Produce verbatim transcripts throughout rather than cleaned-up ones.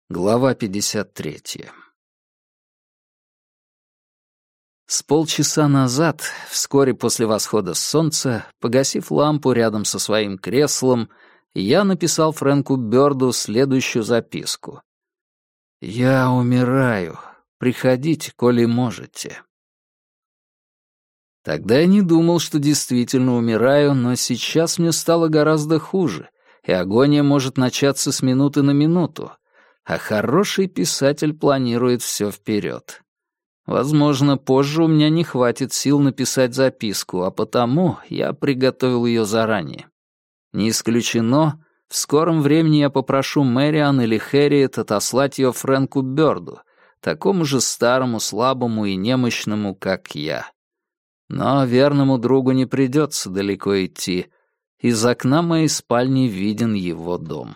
Глава пятьдесят третья. С полчаса назад, вскоре после восхода солнца, погасив лампу рядом со своим креслом, я написал Фрэнку Бёрду следующую записку. «Я умираю. Приходите, коли можете». Тогда я не думал, что действительно умираю, но сейчас мне стало гораздо хуже, и агония может начаться с минуты на минуту, а хороший писатель планирует все вперед. Возможно, позже у меня не хватит сил написать записку, а потому я приготовил ее заранее. Не исключено, в скором времени я попрошу Мэриан или Хэрриет отослать ее Фрэнку Бёрду, такому же старому, слабому и немощному, как я. Но верному другу не придется далеко идти. Из окна моей спальни виден его дом.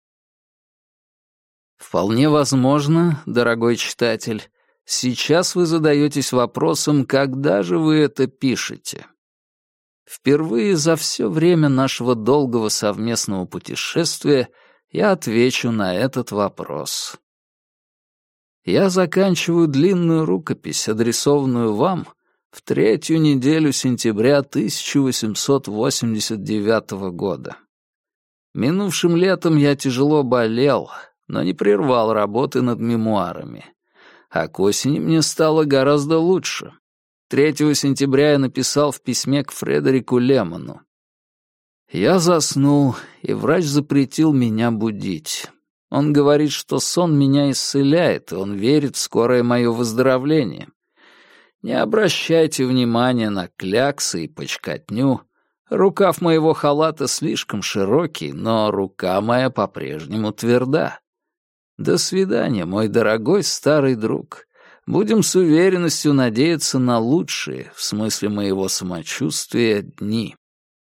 Вполне возможно, дорогой читатель, сейчас вы задаетесь вопросом, когда же вы это пишете. Впервые за все время нашего долгого совместного путешествия я отвечу на этот вопрос. Я заканчиваю длинную рукопись, адресованную вам, в третью неделю сентября тысяча восемьсот восемьдесят девятого года. Минувшим летом я тяжело болел, но не прервал работы над мемуарами. А к осени мне стало гораздо лучше. третьего сентября я написал в письме к Фредерику Лемону. Я заснул, и врач запретил меня будить. Он говорит, что сон меня исцеляет, и он верит в скорое мое выздоровление. Не обращайте внимания на кляксы и почкотню. Рукав моего халата слишком широкий, но рука моя по-прежнему тверда. До свидания, мой дорогой старый друг. Будем с уверенностью надеяться на лучшие, в смысле моего самочувствия, дни.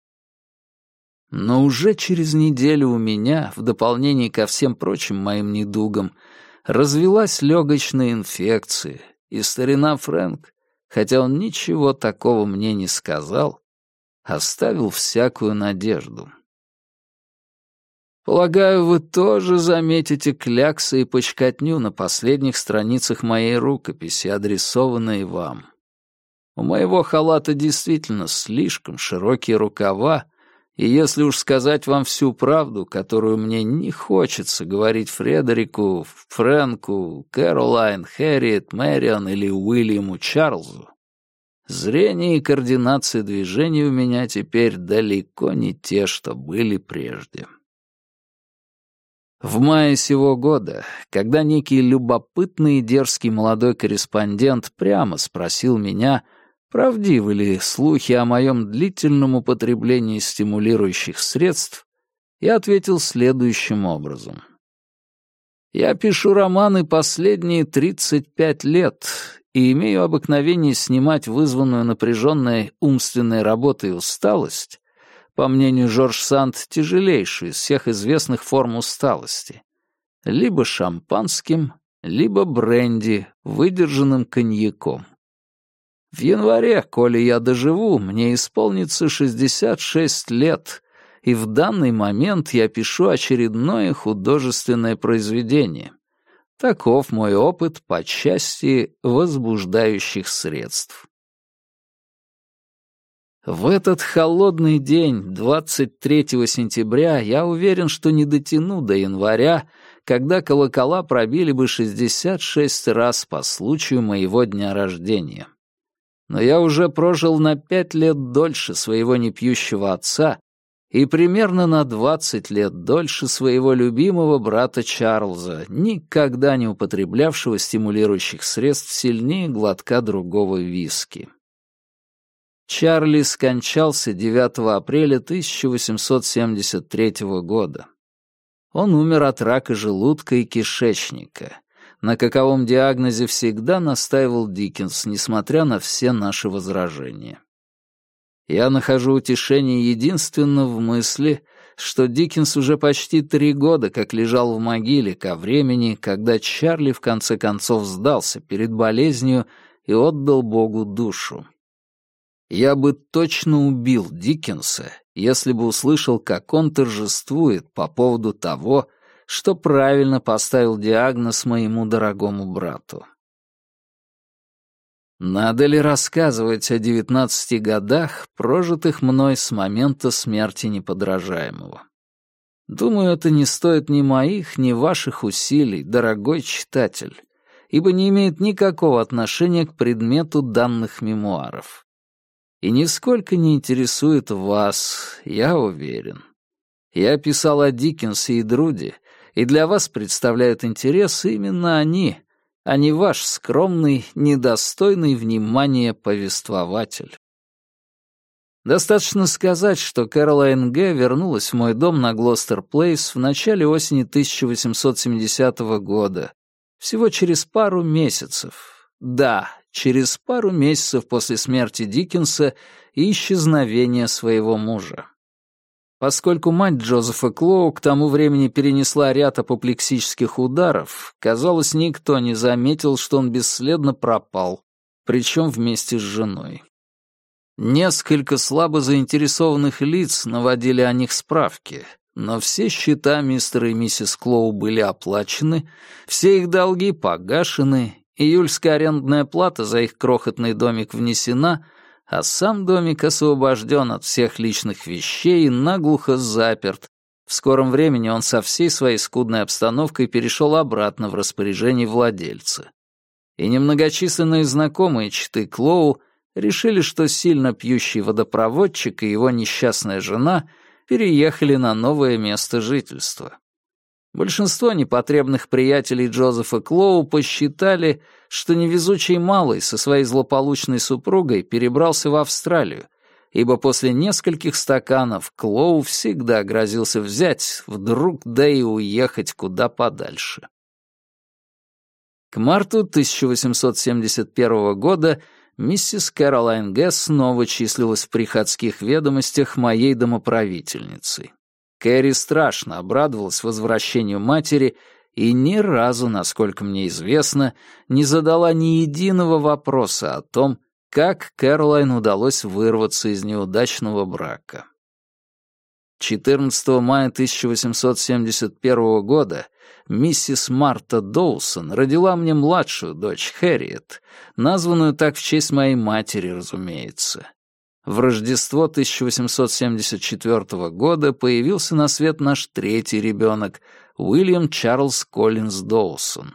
Но уже через неделю у меня, в дополнение ко всем прочим моим недугам, развилась легочная инфекция, и старина Фрэнк, хотя он ничего такого мне не сказал, оставил всякую надежду. Полагаю, вы тоже заметите кляксы и почкотню на последних страницах моей рукописи, адресованной вам. У моего халата действительно слишком широкие рукава, и если уж сказать вам всю правду, которую мне не хочется говорить Фредерику, Фрэнку, Кэролайн, Хэрриет, Мэриан или Уильяму Чарльзу, зрение и координация движений у меня теперь далеко не те, что были прежде. В мае сего года, когда некий любопытный и дерзкий молодой корреспондент прямо спросил меня, правдивы ли слухи о моем длительном употреблении стимулирующих средств, я ответил следующим образом. Я пишу романы последние тридцать пять лет и имею обыкновение снимать вызванную напряженной умственной работой усталость, по мнению Жорж Санд, тяжелейшую из всех известных форм усталости, либо шампанским, либо бренди, выдержанным коньяком. В январе, коли я доживу, мне исполнится шестьдесят шесть лет, и в данный момент я пишу очередное художественное произведение. Таков мой опыт по части возбуждающих средств. В этот холодный день, двадцать третьего сентября, я уверен, что не дотяну до января, когда колокола пробили бы шестьдесят шесть раз по случаю моего дня рождения. Но я уже прожил на пять лет дольше своего непьющего отца и примерно на двадцать лет дольше своего любимого брата Чарльза, никогда не употреблявшего стимулирующих средств сильнее глотка другого виски. Чарли скончался девятого апреля тысяча восемьсот семьдесят третьего года. Он умер от рака желудка и кишечника, на каковом диагнозе всегда настаивал Диккенс, несмотря на все наши возражения. Я нахожу утешение единственно в мысли, что Диккенс уже почти три года как лежал в могиле ко времени, когда Чарли в конце концов сдался перед болезнью и отдал Богу душу. Я бы точно убил Диккенса, если бы услышал, как он торжествует по поводу того, что правильно поставил диагноз моему дорогому брату. Надо ли рассказывать о девятнадцати годах, прожитых мной с момента смерти неподражаемого? Думаю, это не стоит ни моих, ни ваших усилий, дорогой читатель, ибо не имеет никакого отношения к предмету данных мемуаров. И нисколько не интересует вас, я уверен. Я писал о Диккенсе и Друде, и для вас представляют интерес именно они, а не ваш скромный, недостойный внимания повествователь. Достаточно сказать, что Кэролайн Г. вернулась в мой дом на Глостер-Плейс в начале осени тысяча восемьсот семидесятого года, всего через пару месяцев. Да, через пару месяцев после смерти Диккенса и исчезновения своего мужа. Поскольку мать Джозефа Клоу к тому времени перенесла ряд апоплексических ударов, казалось, никто не заметил, что он бесследно пропал, причем вместе с женой. Несколько слабо заинтересованных лиц наводили о них справки, но все счета мистера и миссис Клоу были оплачены, все их долги погашены, июльская арендная плата за их крохотный домик внесена, а сам домик освобожден от всех личных вещей и наглухо заперт. В скором времени он со всей своей скудной обстановкой перешел обратно в распоряжение владельца. И немногочисленные знакомые читы Клоу решили, что сильно пьющий водопроводчик и его несчастная жена переехали на новое место жительства. Большинство непотребных приятелей Джозефа Клоу посчитали, что невезучий малый со своей злополучной супругой перебрался в Австралию, ибо после нескольких стаканов Клоу всегда грозился взять вдруг да и уехать куда подальше. К марту тысяча восемьсот семьдесят первого года миссис Кэролайн Г. снова числилась в приходских ведомостях моей домоправительницей. Кэрри страшно обрадовалась возвращению матери и ни разу, насколько мне известно, не задала ни единого вопроса о том, как Кэролайн удалось вырваться из неудачного брака. четырнадцатого мая тысяча восемьсот семьдесят первого года миссис Марта Доусон родила мне младшую дочь Хэрриет, названную так в честь моей матери, разумеется. В Рождество тысяча восемьсот семьдесят четвёртого года появился на свет наш третий ребенок, Уильям Чарльз Коллинз Доусон.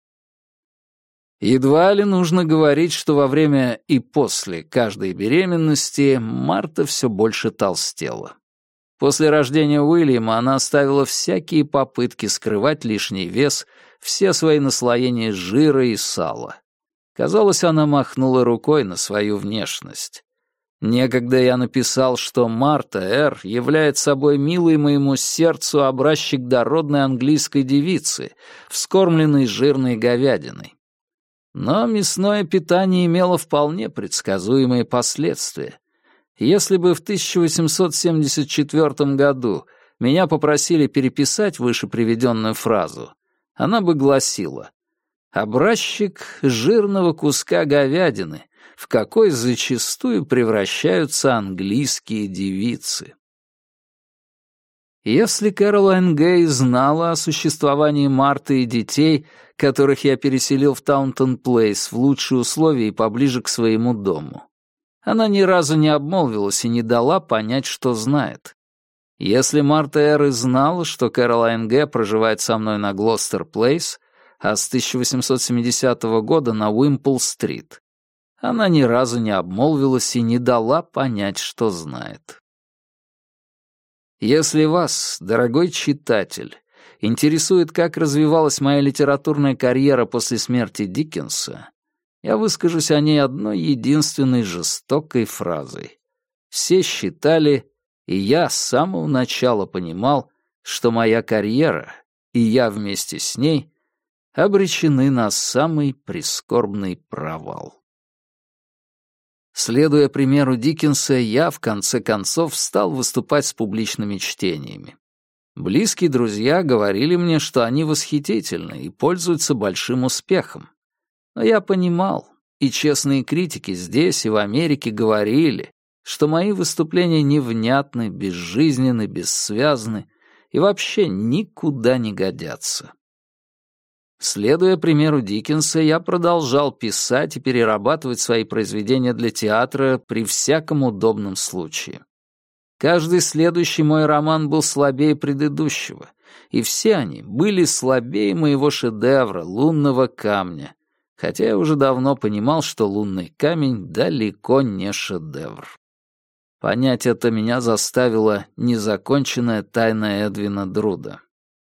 Едва ли нужно говорить, что во время и после каждой беременности Марта все больше толстела. После рождения Уильяма она оставила всякие попытки скрывать лишний вес, все свои наслоения жира и сала. Казалось, она махнула рукой на свою внешность. Некогда я написал, что Марта Р. является собой милый моему сердцу образчик дородной английской девицы, вскормленной жирной говядиной. Но мясное питание имело вполне предсказуемые последствия. Если бы в тысяча восемьсот семьдесят четвёртом году меня попросили переписать выше приведенную фразу, она бы гласила: «Образчик жирного куска говядины, в какой зачастую превращаются английские девицы». Если Кэролайн Гэй знала о существовании Марты и детей, которых я переселил в Таунтон-Плейс в лучшие условия и поближе к своему дому, она ни разу не обмолвилась и не дала понять, что знает. Если Марта Эр и знала, что Кэролайн Г. проживает со мной на Глостер-Плейс, а с тысяча восемьсот семидесятого года на Уимпл-стрит, она ни разу не обмолвилась и не дала понять, что знает. Если вас, дорогой читатель, интересует, как развивалась моя литературная карьера после смерти Диккенса, я выскажусь о ней одной единственной жестокой фразой. Все считали, и я с самого начала понимал, что моя карьера, и я вместе с ней, обречены на самый прискорбный провал. Следуя примеру Диккенса, я, в конце концов, стал выступать с публичными чтениями. Близкие друзья говорили мне, что они восхитительны и пользуются большим успехом. Но я понимал, и честные критики здесь и в Америке говорили, что мои выступления невнятны, безжизненны, бессвязны, и вообще никуда не годятся. Следуя примеру Диккенса, я продолжал писать и перерабатывать свои произведения для театра при всяком удобном случае. Каждый следующий мой роман был слабее предыдущего, и все они были слабее моего шедевра «Лунного камня», хотя я уже давно понимал, что «Лунный камень» далеко не шедевр. Понять это меня заставила незаконченная тайна Эдвина Друда.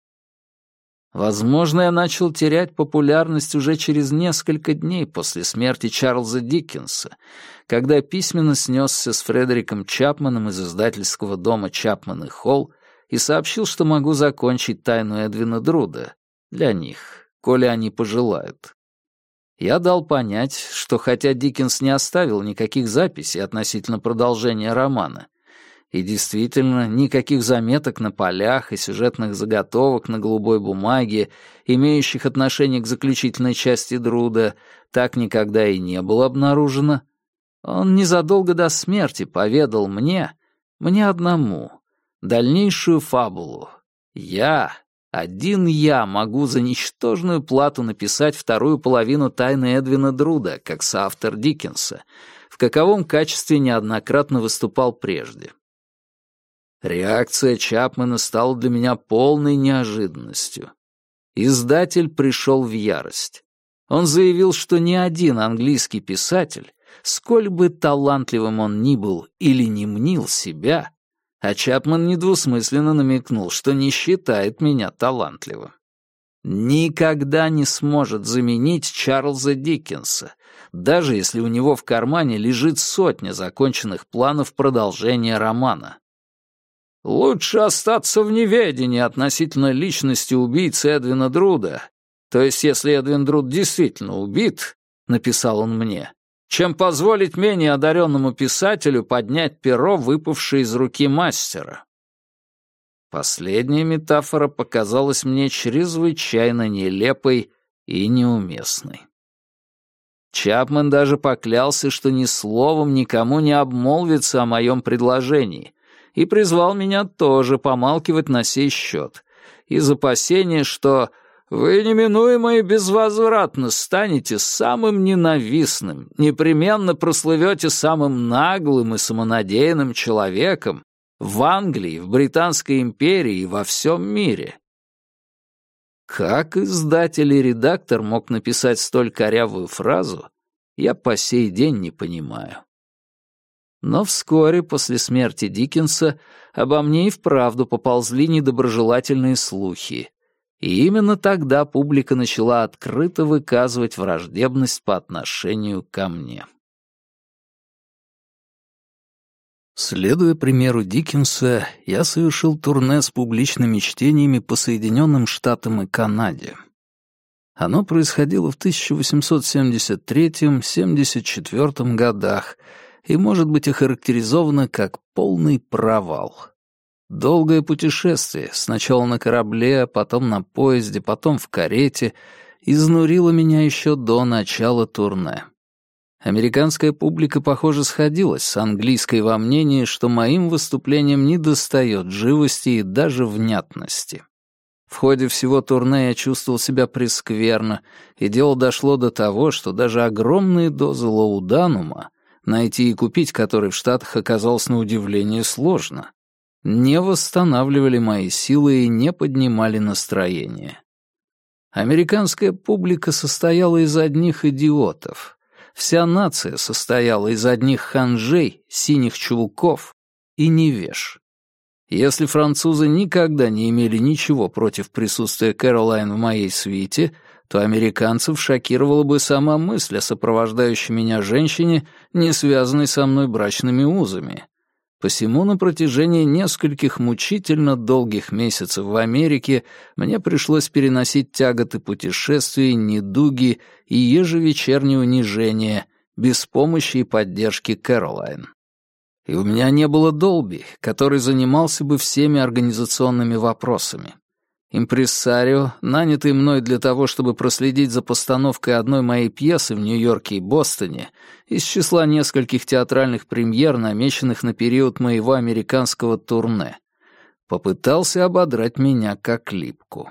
Возможно, я начал терять популярность уже через несколько дней после смерти Чарльза Диккенса, когда письменно снесся с Фредериком Чапманом из издательского дома «Чапман и Холл» и сообщил, что могу закончить тайну Эдвина Друда для них, коли они пожелают. Я дал понять, что хотя Диккенс не оставил никаких записей относительно продолжения романа, и действительно, никаких заметок на полях и сюжетных заготовок на голубой бумаге, имеющих отношение к заключительной части Друда, так никогда и не было обнаружено, он незадолго до смерти поведал мне, мне одному, дальнейшую фабулу. Я, один я могу за ничтожную плату написать вторую половину тайны Эдвина Друда, как соавтор Диккенса, в каковом качестве неоднократно выступал прежде. Реакция Чапмана стала для меня полной неожиданностью. Издатель пришел в ярость. Он заявил, что ни один английский писатель, сколь бы талантливым он ни был или не мнил себя, а Чапман недвусмысленно намекнул, что не считает меня талантливым, никогда не сможет заменить Чарльза Диккенса, даже если у него в кармане лежит сотня законченных планов продолжения романа. Лучше остаться в неведении относительно личности убийцы Эдвина Друда, то есть если Эдвин Друд действительно убит, написал он мне, чем позволить менее одаренному писателю поднять перо, выпавшее из руки мастера. Последняя метафора показалась мне чрезвычайно нелепой и неуместной. Чапман даже поклялся, что ни словом никому не обмолвится о моем предложении, и призвал меня тоже помалкивать на сей счет, из опасения, что вы неминуемо и безвозвратно станете самым ненавистным, непременно прослывете самым наглым и самонадеянным человеком в Англии, в Британской империи и во всем мире. Как издатель и редактор мог написать столь корявую фразу, я по сей день не понимаю. Но вскоре после смерти Диккенса обо мне и вправду поползли недоброжелательные слухи, и именно тогда публика начала открыто выказывать враждебность по отношению ко мне. Следуя примеру Диккенса, я совершил турне с публичными чтениями по Соединенным Штатам и Канаде. Оно происходило в тысяча восемьсот семьдесят третьем — семьдесят четвёртом годах и может быть охарактеризовано как полный провал. Долгое путешествие, сначала на корабле, потом на поезде, потом в карете, изнурило меня еще до начала турне. Американская публика, похоже, сходилась с английской во мнении, что моим выступлениям недостает живости и даже внятности. В ходе всего турне я чувствовал себя прескверно, и дело дошло до того, что даже огромные дозы лауданума, найти и купить который в Штатах оказалось на удивление сложно, не восстанавливали мои силы и не поднимали настроение. Американская публика состояла из одних идиотов. Вся нация состояла из одних ханжей, синих чулков и невеж. Если французы никогда не имели ничего против присутствия Кэролайн в моей свите, то американцев шокировала бы сама мысль о сопровождающей меня женщине, не связанной со мной брачными узами. Посему на протяжении нескольких мучительно долгих месяцев в Америке мне пришлось переносить тяготы путешествий, недуги и ежевечерние унижения без помощи и поддержки Кэролайн. И у меня не было Долби, который занимался бы всеми организационными вопросами. Импрессарио, нанятый мной для того, чтобы проследить за постановкой одной моей пьесы в Нью-Йорке и Бостоне, из числа нескольких театральных премьер, намеченных на период моего американского турне, попытался ободрать меня как липку.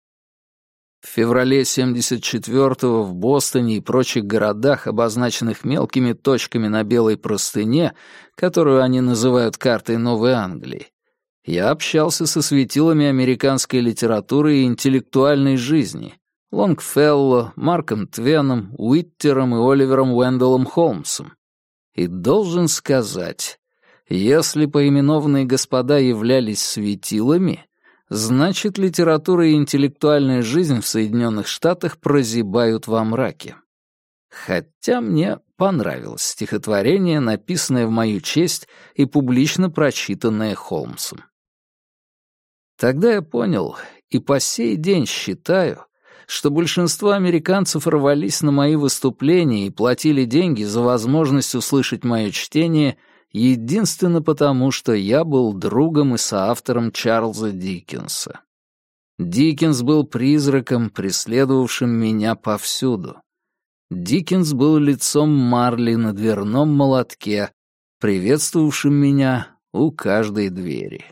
В феврале семьдесят четвёртого в Бостоне и прочих городах, обозначенных мелкими точками на белой простыне, которую они называют картой Новой Англии, я общался со светилами американской литературы и интеллектуальной жизни — Лонгфелло, Марком Твеном, Уиттером и Оливером Уэндellом Холмсом. И должен сказать, если поименованные господа являлись светилами, значит, литература и интеллектуальная жизнь в Соединенных Штатах прозябают во мраке. Хотя мне понравилось стихотворение, написанное в мою честь и публично прочитанное Холмсом. Тогда я понял и по сей день считаю, что большинство американцев рвались на мои выступления и платили деньги за возможность услышать мое чтение единственно потому, что я был другом и соавтором Чарльза Диккенса. Диккенс был призраком, преследовавшим меня повсюду. Диккенс был лицом Марли на дверном молотке, приветствовавшим меня у каждой двери.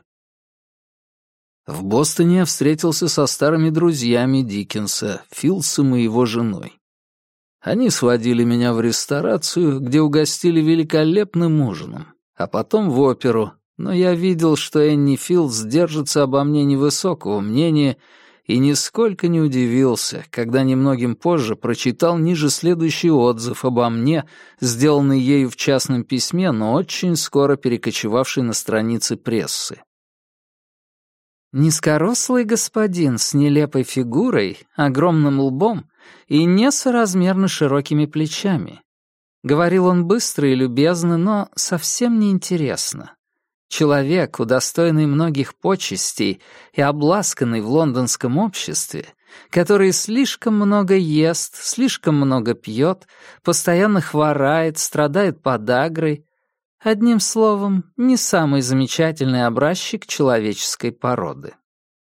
В Бостоне я встретился со старыми друзьями Диккенса, Филсом и его женой. Они сводили меня в ресторацию, где угостили великолепным ужином, а потом в оперу, но я видел, что Энни Филдс держится обо мне невысокого мнения и нисколько не удивился, когда немногим позже прочитал ниже следующий отзыв обо мне, сделанный ею в частном письме, но очень скоро перекочевавший на страницы прессы. Низкорослый господин с нелепой фигурой, огромным лбом и несоразмерно широкими плечами. Говорил он быстро и любезно, но совсем неинтересно. Человек, удостоенный многих почестей и обласканный в лондонском обществе, который слишком много ест, слишком много пьет, постоянно хворает, страдает подагрой, одним словом, не самый замечательный образчик человеческой породы.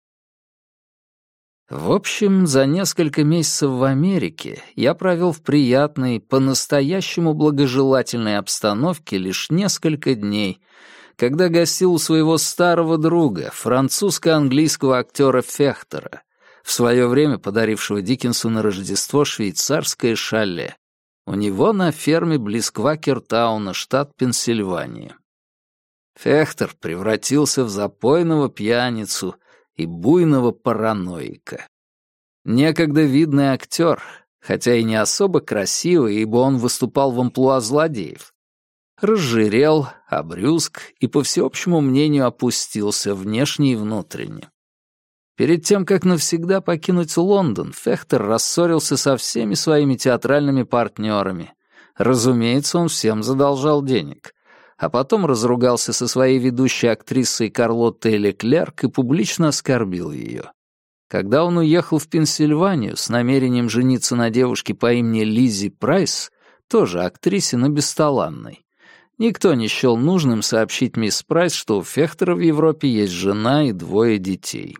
В общем, за несколько месяцев в Америке я провел в приятной, по-настоящему благожелательной обстановке лишь несколько дней, когда гостил у своего старого друга, французско-английского актера Фехтера, в свое время подарившего Диккенсу на Рождество швейцарское шале. У него на ферме близ Квакертауна, штат Пенсильвания. Фехтер превратился в запойного пьяницу и буйного параноика. Некогда видный актер, хотя и не особо красивый, ибо он выступал в амплуа злодеев, разжирел, обрюзг и, по всеобщему мнению, опустился внешне и внутренне. Перед тем, как навсегда покинуть Лондон, Фехтер рассорился со всеми своими театральными партнерами. Разумеется, он всем задолжал денег. А потом разругался со своей ведущей актрисой Карлоттой Леклерк и публично оскорбил ее. Когда он уехал в Пенсильванию с намерением жениться на девушке по имени Лиззи Прайс, тоже актрисе, но бесталанной, никто не счел нужным сообщить мисс Прайс, что у Фехтера в Европе есть жена и двое детей.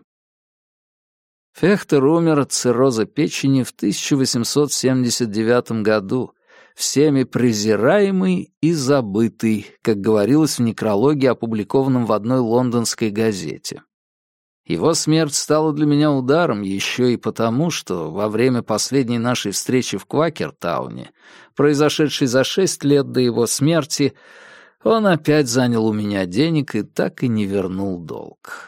Фехтер умер от цирроза печени в тысяча восемьсот семьдесят девятом году, всеми презираемый и забытый, как говорилось в некрологе, опубликованном в одной лондонской газете. Его смерть стала для меня ударом еще и потому, что во время последней нашей встречи в Квакертауне, произошедшей за шесть лет до его смерти, он опять занял у меня денег и так и не вернул долг.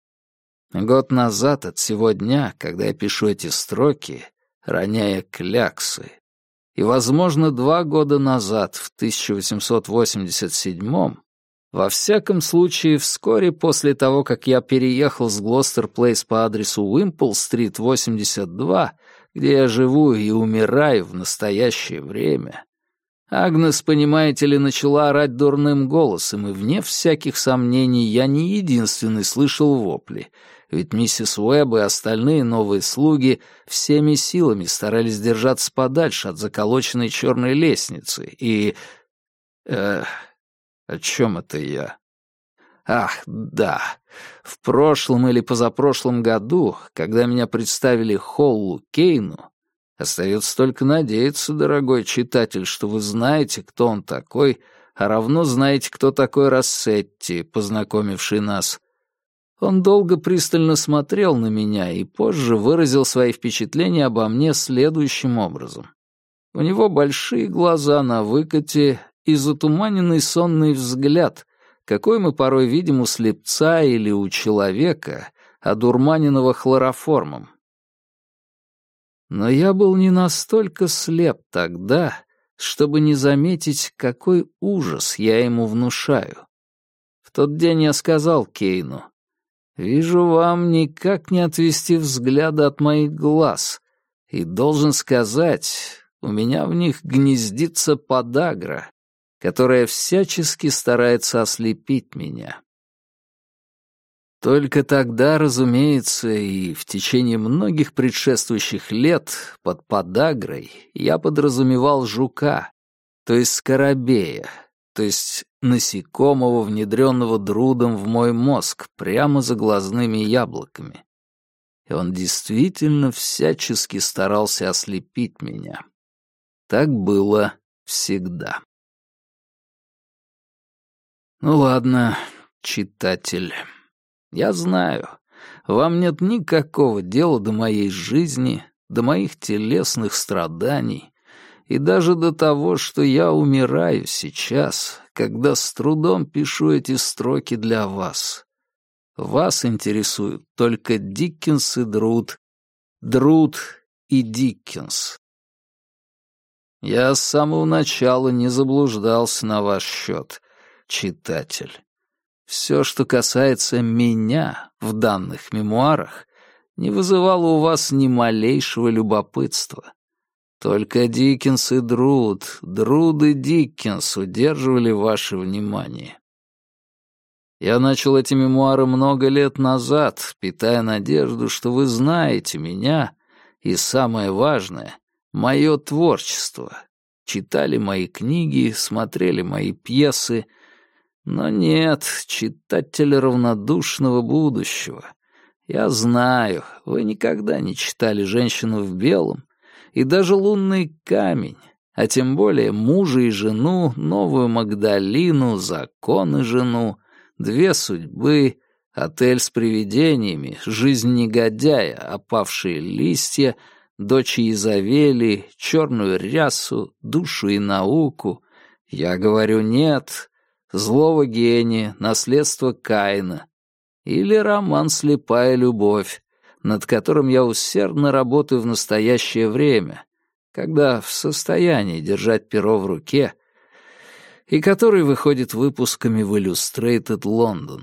Год назад от сего дня, когда я пишу эти строки, роняя кляксы, и, возможно, два года назад, в тысяча восемьсот восемьдесят седьмом, во всяком случае, вскоре после того, как я переехал с Глостер-Плейс по адресу Уимпл-стрит, восемьдесят два, где я живу и умираю в настоящее время, Агнес, понимаете ли, начала орать дурным голосом, и, вне всяких сомнений, я не единственный слышал вопли, ведь миссис Уэбб и остальные новые слуги всеми силами старались держаться подальше от заколоченной черной лестницы, и... Э, о чем это я? Ах, да, в прошлом или позапрошлом году, когда меня представили Холлу Кейну, остается только надеяться, дорогой читатель, что вы знаете, кто он такой, а равно знаете, кто такой Рассетти, познакомивший нас. Он долго пристально смотрел на меня и позже выразил свои впечатления обо мне следующим образом. У него большие глаза на выкате и затуманенный сонный взгляд, какой мы порой видим у слепца или у человека, одурманенного хлороформом. Но я был не настолько слеп тогда, чтобы не заметить, какой ужас я ему внушаю. В тот день я сказал Кейну: «Вижу, вам никак не отвести взгляда от моих глаз, и должен сказать, у меня в них гнездится подагра, которая всячески старается ослепить меня». Только тогда, разумеется, и в течение многих предшествующих лет под подагрой я подразумевал жука, то есть скоробея, то есть насекомого, внедренного Друдом в мой мозг прямо за глазными яблоками. И он действительно всячески старался ослепить меня. Так было всегда. Ну ладно, читатель. Я знаю, вам нет никакого дела до моей жизни, до моих телесных страданий и даже до того, что я умираю сейчас, когда с трудом пишу эти строки для вас. Вас интересуют только Диккенс и Друд, Друд и Диккенс. Я с самого начала не заблуждался на ваш счет, читатель. Все, что касается меня в данных мемуарах, не вызывало у вас ни малейшего любопытства. Только Диккенс и Друд, Друд и Диккенс удерживали ваше внимание. Я начал эти мемуары много лет назад, питая надежду, что вы знаете меня и, самое важное, мое творчество. Читали мои книги, смотрели мои пьесы. Но нет, читатель равнодушного будущего. Я знаю, вы никогда не читали «Женщину в белом» и даже «Лунный камень», а тем более «Мужа и жену», «Новую Магдалину», «Закон и жену», «Две судьбы», «Отель с привидениями», «Жизнь негодяя», «Опавшие листья», «Дочь Изавели», «Черную рясу», «Душу и науку». Я говорю «нет», «Злого гения», «Наследство Каина» или роман «Слепая любовь», над которым я усердно работаю в настоящее время, когда в состоянии держать перо в руке, и который выходит выпусками в Illustrated London.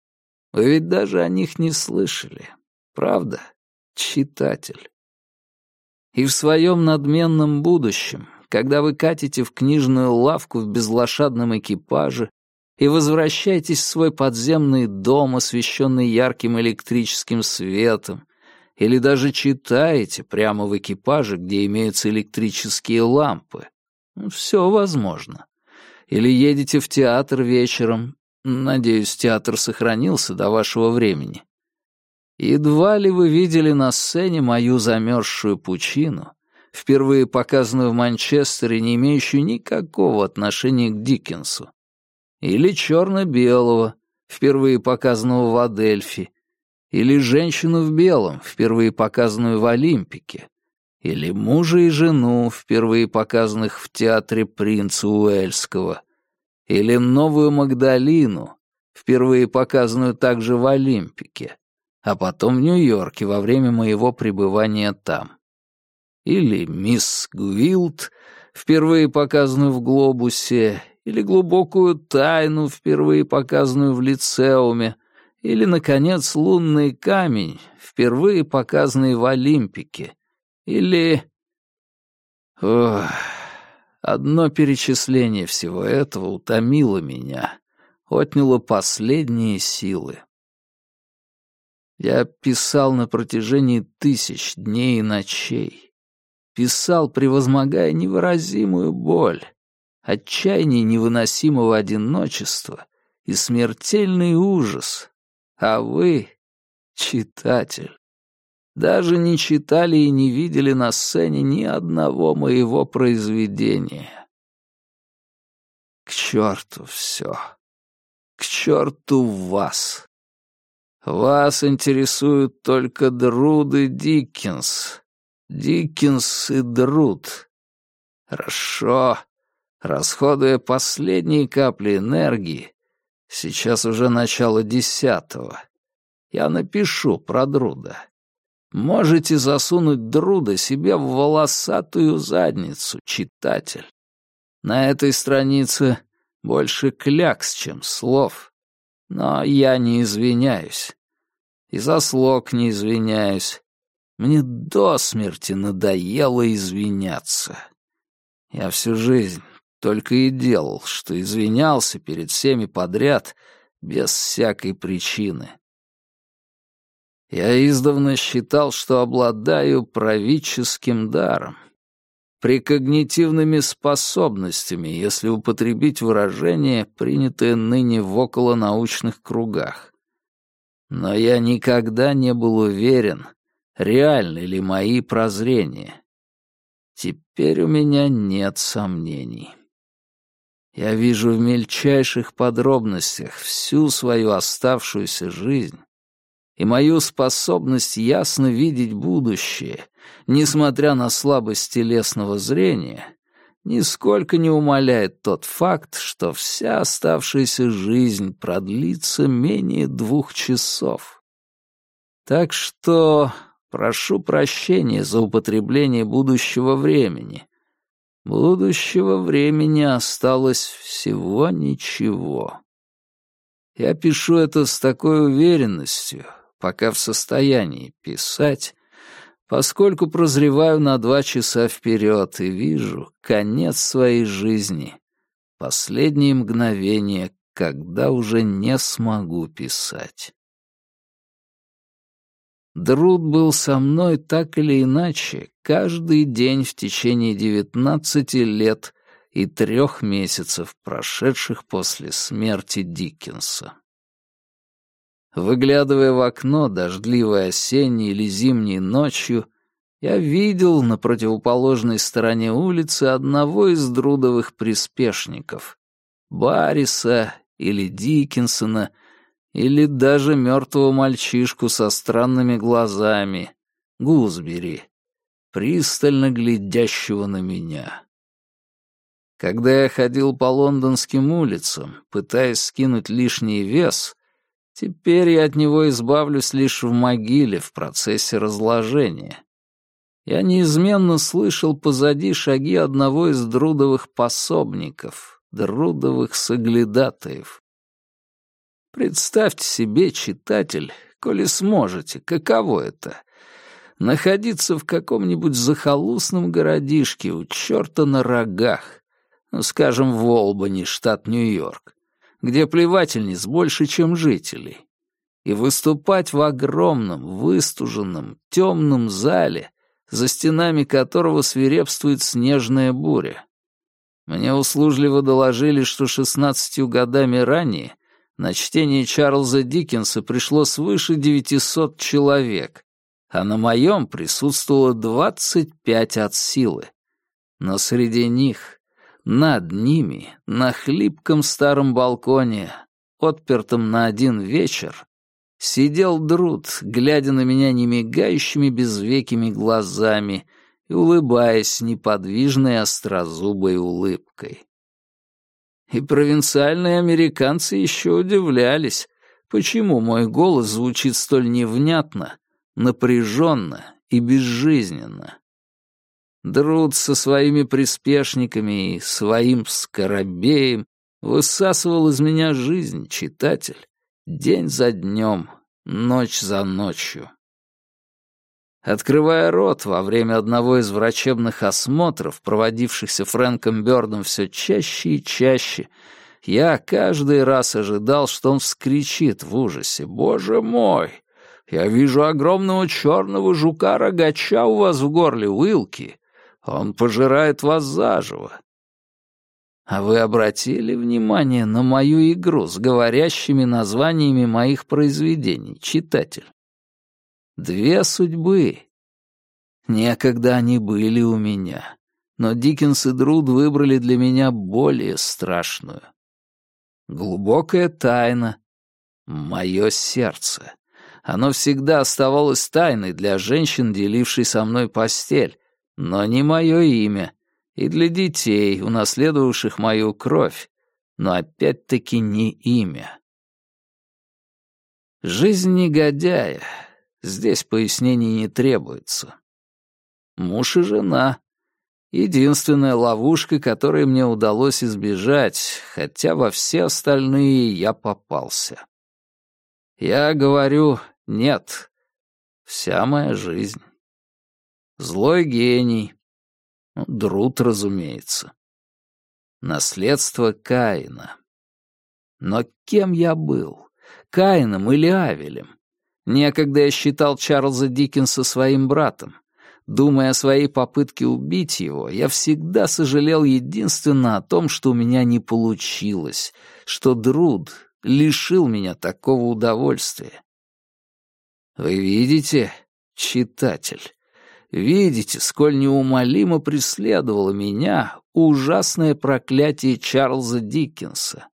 Вы ведь даже о них не слышали, правда, читатель? И в своем надменном будущем, когда вы катите в книжную лавку в безлошадном экипаже и возвращаетесь в свой подземный дом, освещенный ярким электрическим светом, или даже читаете прямо в экипаже, где имеются электрические лампы. Все возможно. Или едете в театр вечером, надеюсь, театр сохранился до вашего времени. Едва ли вы видели на сцене мою замерзшую пучину, впервые показанную в Манчестере, не имеющую никакого отношения к Диккенсу, или черно-белого, впервые показанного в Адельфи, или женщину в белом, впервые показанную в Олимпике, или мужа и жену, впервые показанных в театре принца Уэльского, или новую Магдалину, впервые показанную также в Олимпике, а потом в Нью-Йорке во время моего пребывания там. Или мисс Гуилд, впервые показанную в «Глобусе», или глубокую тайну, впервые показанную в Лицеуме, или, наконец, «Лунный камень», впервые показанный в Олимпике, или... Ох, одно перечисление всего этого утомило меня, отняло последние силы. Я писал на протяжении тысяч дней и ночей. Писал, превозмогая невыразимую боль, отчаяние невыносимого одиночества и смертельный ужас. А вы, читатель, даже не читали и не видели на сцене ни одного моего произведения. К черту все. К черту вас. Вас интересуют только Друд и Диккенс. Диккенс и Друд. Хорошо. Расходуя последние капли энергии, сейчас уже начало десятого, я напишу про Друда. Можете засунуть Друда себе в волосатую задницу, читатель. На этой странице больше клякс, чем слов. Но я не извиняюсь. И за слог не извиняюсь. Мне до смерти надоело извиняться. Я всю жизнь только и делал, что извинялся перед всеми подряд без всякой причины. Я издавна считал, что обладаю правительским даром, прекогнитивными способностями, если употребить выражение, принятое ныне в околонаучных кругах. Но я никогда не был уверен, реальны ли мои прозрения. Теперь у меня нет сомнений. Я вижу в мельчайших подробностях всю свою оставшуюся жизнь, и мою способность ясно видеть будущее, несмотря на слабость телесного зрения, нисколько не умаляет тот факт, что вся оставшаяся жизнь продлится менее двух часов. Так что прошу прощения за употребление будущего времени. Будущего времени осталось всего ничего. Я пишу это с такой уверенностью, пока в состоянии писать, поскольку прозреваю на два часа вперед и вижу конец своей жизни, последние мгновения, когда уже не смогу писать. Друд был со мной так или иначе каждый день в течение девятнадцати лет и трех месяцев, прошедших после смерти Диккенса. Выглядывая в окно дождливой осенней или зимней ночью, я видел на противоположной стороне улицы одного из Друдовых приспешников — Барриса или Диккенсона, или даже мертвого мальчишку со странными глазами, Гузбери, пристально глядящего на меня. Когда я ходил по лондонским улицам, пытаясь скинуть лишний вес, теперь я от него избавлюсь лишь в могиле в процессе разложения. Я неизменно слышал позади шаги одного из Друдовых пособников, Друдовых соглядатаев. Представьте себе, читатель, коли сможете, каково это — находиться в каком-нибудь захолустном городишке у черта на рогах, ну, скажем, в Олбани, штат Нью-Йорк, где плевательниц больше, чем жителей, и выступать в огромном, выстуженном, темном зале, за стенами которого свирепствует снежная буря. Мне услужливо доложили, что шестнадцатью годами ранее на чтение Чарльза Диккенса пришло свыше девятисот человек, а на моем присутствовало двадцать пять от силы. Но среди них, над ними, на хлипком старом балконе, отпертом на один вечер, сидел Друд, глядя на меня немигающими безвекими глазами и улыбаясь неподвижной острозубой улыбкой. И провинциальные американцы еще удивлялись, почему мой голос звучит столь невнятно, напряженно и безжизненно. Друд со своими приспешниками и своим скоробеем высасывал из меня жизнь, читатель, день за днем, ночь за ночью. Открывая рот во время одного из врачебных осмотров, проводившихся Фрэнком Бёрдом все чаще и чаще, я каждый раз ожидал, что он вскричит в ужасе: «Боже мой! Я вижу огромного черного жука-рогача у вас в горле, Уилки! Он пожирает вас заживо!» А вы обратили внимание на мою игру с говорящими названиями моих произведений, читатель? Две судьбы. Некогда они были у меня, но Диккенс и Друд выбрали для меня более страшную. Глубокая тайна — мое сердце, Оно всегда оставалось тайной для женщин, делившей со мной постель, но не мое имя, и для детей, унаследовавших мою кровь, но опять-таки не имя. Жизнь негодяя. Здесь пояснений не требуется. Муж и жена. Единственная ловушка, которой мне удалось избежать, хотя во все остальные я попался. Я говорю «нет». Вся моя жизнь. Злой гений. Друд, разумеется. Наследство Каина. Но кем я был? Каином или Авелем? Некогда я считал Чарльза Диккенса своим братом. Думая о своей попытке убить его, я всегда сожалел единственно о том, что у меня не получилось, что Друд лишил меня такого удовольствия. Вы видите, читатель, видите, сколь неумолимо преследовало меня ужасное проклятие Чарльза Диккенса.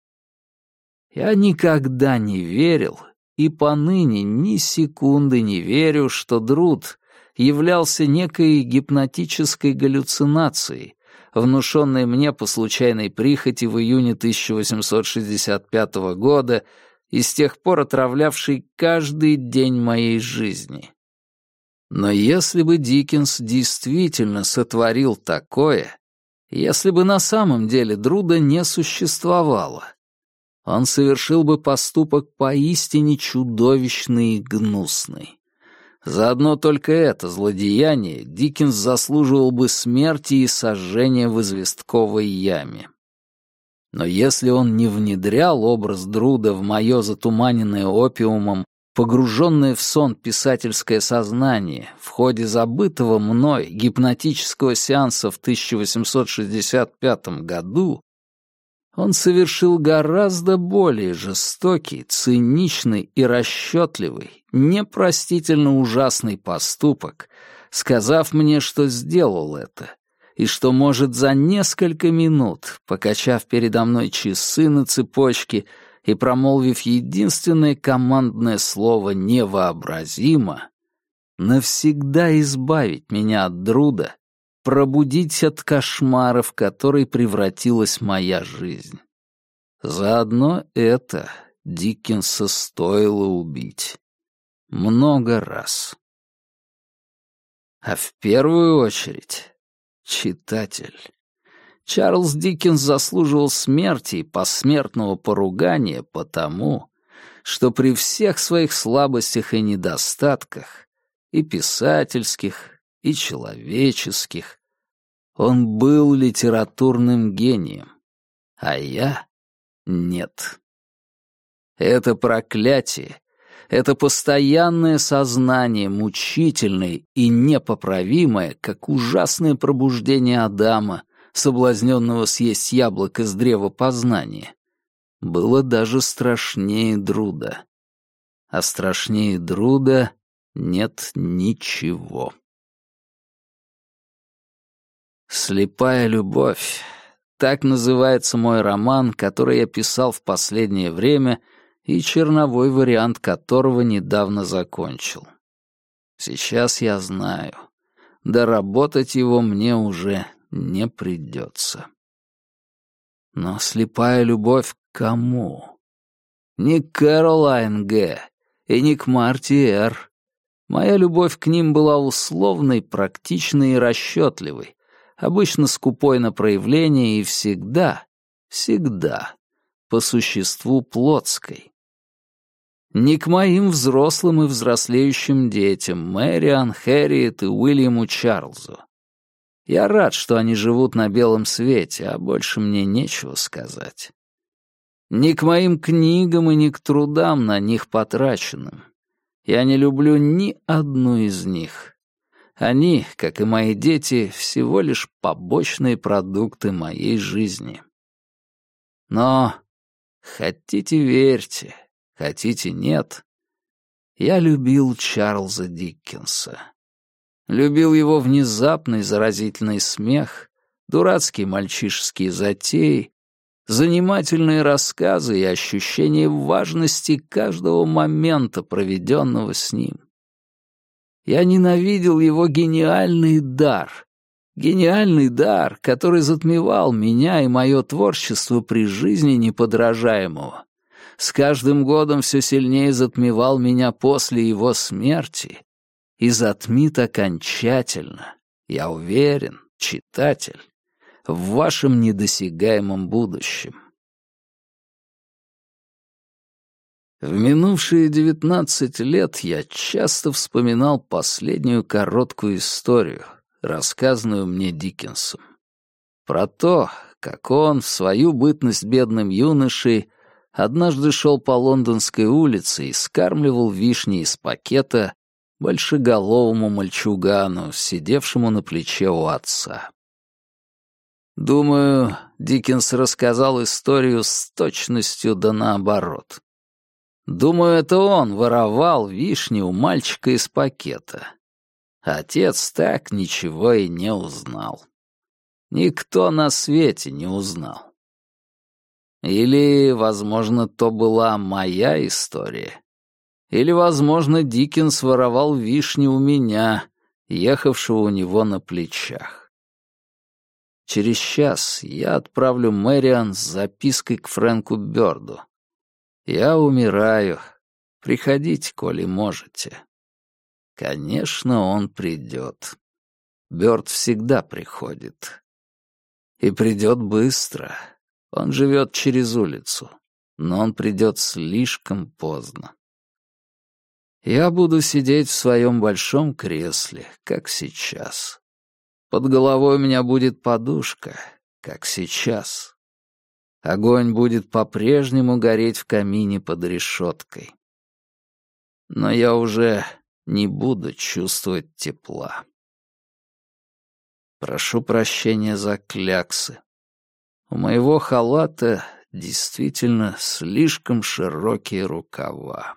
Я никогда не верил, и поныне ни секунды не верю, что Друд являлся некой гипнотической галлюцинацией, внушенной мне по случайной прихоти в июне тысяча восемьсот шестьдесят пятого года и с тех пор отравлявшей каждый день моей жизни. Но если бы Диккенс действительно сотворил такое, если бы на самом деле Друда не существовало, он совершил бы поступок поистине чудовищный и гнусный. За одно только это злодеяние Диккенс заслуживал бы смерти и сожжения в известковой яме. Но если он не внедрял образ Друда в мое затуманенное опиумом, погруженное в сон писательское сознание в ходе забытого мной гипнотического сеанса в тысяча восемьсот шестьдесят пятом году, он совершил гораздо более жестокий, циничный и расчетливый, непростительно ужасный поступок, сказав мне, что сделал это, и что может за несколько минут, покачав передо мной часы на цепочке и промолвив единственное командное слово «невообразимо», навсегда избавить меня от Друда, пробудить от кошмара, в который превратилась моя жизнь. Заодно это Диккенса стоило убить. Много раз. А в первую очередь, читатель. Чарльз Диккенс заслуживал смерти и посмертного поругания потому, что при всех своих слабостях и недостатках, и писательских, и человеческих, он был литературным гением, а я — нет. Это проклятие, это постоянное сознание, мучительное и непоправимое, как ужасное пробуждение Адама, соблазненного съесть яблоко с древа познания, было даже страшнее Друда. А страшнее Друда нет ничего. «Слепая любовь» — так называется мой роман, который я писал в последнее время и черновой вариант которого недавно закончил. Сейчас я знаю, доработать его мне уже не придется. Но слепая любовь к кому? Не к Кэролайн Г. и не к Марти Р. Моя любовь к ним была условной, практичной и расчетливой, обычно скупой на проявление и всегда, всегда по существу плотской. Не к моим взрослым и взрослеющим детям, Мэриан, Хэрриет и Уильяму Чарльзу. Я рад, что они живут на белом свете, а больше мне нечего сказать. Не к моим книгам и не к трудам на них потраченным. Я не люблю ни одну из них. Они, как и мои дети, всего лишь побочные продукты моей жизни. Но хотите верьте, хотите нет, я любил Чарльза Диккенса. Любил его внезапный заразительный смех, дурацкие мальчишеские затеи, занимательные рассказы и ощущение важности каждого момента, проведенного с ним. Я ненавидел его гениальный дар. Гениальный дар, который затмевал меня и мое творчество при жизни неподражаемого. С каждым годом все сильнее затмевал меня после его смерти и затмит окончательно, я уверен, читатель, в вашем недосягаемом будущем. В минувшие девятнадцать лет я часто вспоминал последнюю короткую историю, рассказанную мне Диккенсом. Про то, как он в свою бытность бедным юношей однажды шел по Лондонской улице и скармливал вишни из пакета большеголовому мальчугану, сидевшему на плече у отца. Думаю, Диккенс рассказал историю с точностью да наоборот. Думаю, это он воровал вишни у мальчика из пакета. Отец так ничего и не узнал. Никто на свете не узнал. Или, возможно, то была моя история. Или, возможно, Диккенс воровал вишни у меня, ехавшего у него на плечах. Через час я отправлю Мэриан с запиской к Фрэнку Бёрду. Я умираю. Приходите, коли можете. Конечно, он придет. Бёрд всегда приходит. И придет быстро. Он живет через улицу, но он придет слишком поздно. Я буду сидеть в своем большом кресле, как сейчас. Под головой у меня будет подушка, как сейчас. Огонь будет по-прежнему гореть в камине под решеткой. Но я уже не буду чувствовать тепла. Прошу прощения за кляксы. У моего халата действительно слишком широкие рукава.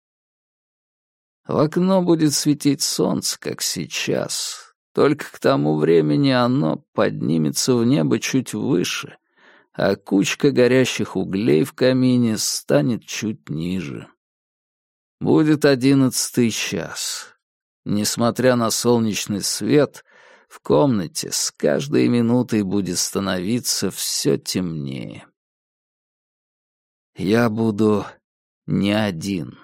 В окно будет светить солнце, как сейчас. Только к тому времени оно поднимется в небо чуть выше, а кучка горящих углей в камине станет чуть ниже. Будет одиннадцатый час. Несмотря на солнечный свет, в комнате с каждой минутой будет становиться все темнее. Я буду не один.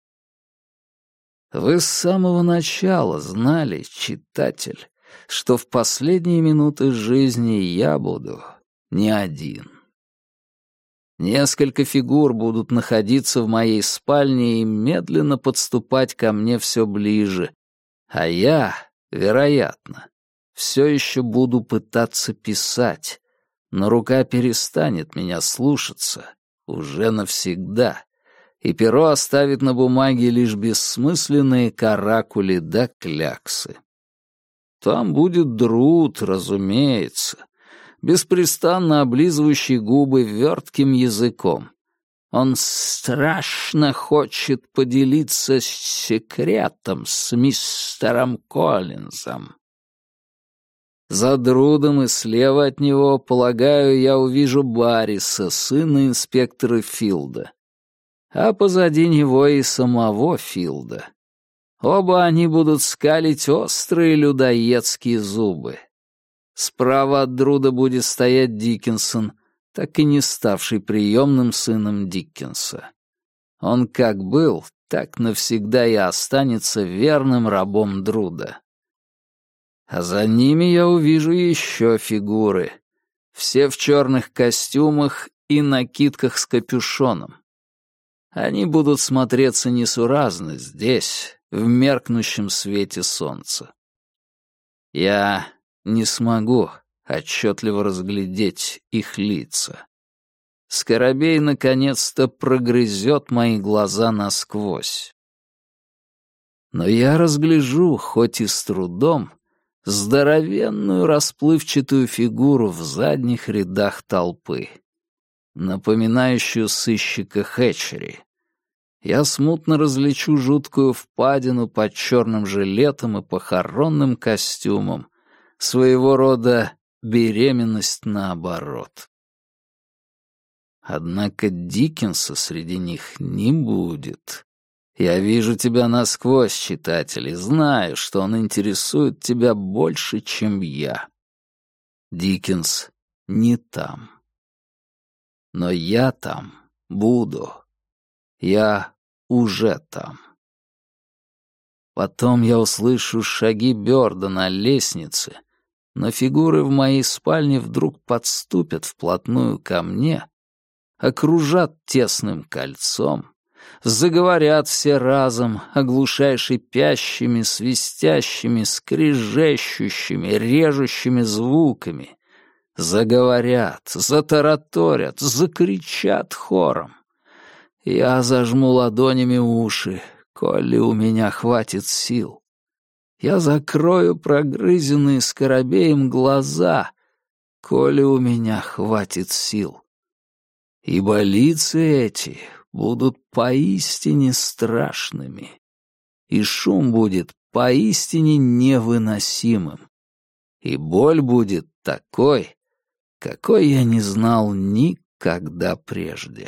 Вы с самого начала знали, читатель, что в последние минуты жизни я буду не один. Несколько фигур будут находиться в моей спальне и медленно подступать ко мне все ближе, а я, вероятно, все еще буду пытаться писать, но рука перестанет меня слушаться уже навсегда, и перо оставит на бумаге лишь бессмысленные каракули да кляксы. Там будет Друд, разумеется, беспрестанно облизывающий губы вертким языком. Он страшно хочет поделиться секретом с мистером Коллинзом. За Друдом и слева от него, полагаю, я увижу Барриса, сына инспектора Филда. А позади него и самого Филда. Оба они будут скалить острые людоедские зубы. Справа от Друда будет стоять Диккенсон, так и не ставший приемным сыном Диккенса. Он как был, так навсегда и останется верным рабом Друда. А за ними я увижу еще фигуры. Все в черных костюмах и накидках с капюшоном. Они будут смотреться несуразно здесь, в меркнущем свете солнца. Я не смогу отчетливо разглядеть их лица. Скоробей наконец-то прогрызет мои глаза насквозь. Но я разгляжу, хоть и с трудом, здоровенную расплывчатую фигуру в задних рядах толпы, напоминающую сыщика Хэтчери. Я смутно различу жуткую впадину под черным жилетом и похоронным костюмом, своего рода беременность наоборот. Однако Диккенса среди них не будет. Я вижу тебя насквозь, читатель, и знаю, что он интересует тебя больше, чем я. Диккенс не там. Но я там буду. Я уже там. Потом я услышу шаги Бёрда на лестнице, но фигуры в моей спальне вдруг подступят вплотную ко мне, окружат тесным кольцом, заговорят все разом, оглушая шипящими, свистящими, скрежещущими, режущими звуками, заговорят, затараторят, закричат хором. Я зажму ладонями уши, коли у меня хватит сил. Я закрою прогрызенные скоробеем глаза, коли у меня хватит сил. Ибо лица эти будут поистине страшными, и шум будет поистине невыносимым, и боль будет такой, какой я не знал никогда прежде.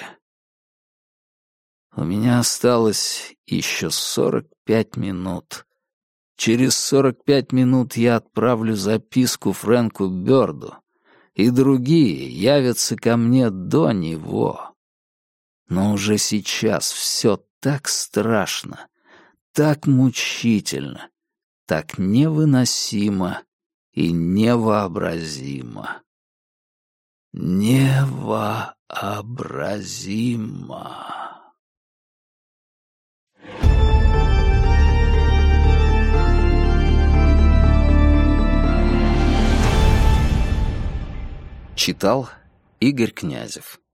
У меня осталось еще сорок пять минут. Через сорок пять минут я отправлю записку Фрэнку Бёрду, и другие явятся ко мне до него. Но уже сейчас все так страшно, так мучительно, так невыносимо и невообразимо. Невообразимо. Читал Игорь Князев.